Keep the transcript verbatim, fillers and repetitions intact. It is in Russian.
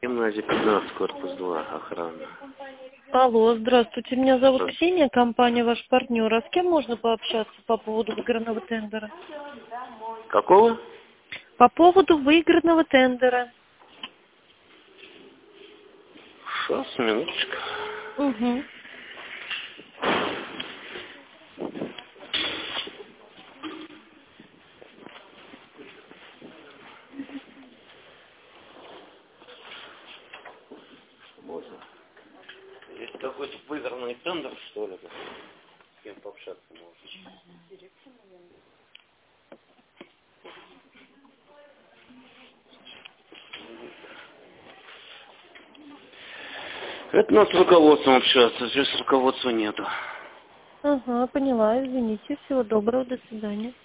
Гимназия пятнадцать, корпус два, охрана. Алло, здравствуйте, меня зовут Ксения, компания «Ваш партнер». А с кем можно пообщаться по поводу выигранного тендера? Какого? По поводу выигранного тендера. Сейчас, минуточку. Угу. Можно. Есть какой-то выигранный тендер, что ли? С кем пообщаться можно? Это надо с руководством общаться, здесь руководства нету. Ага, поняла, извините. Всего доброго, до свидания.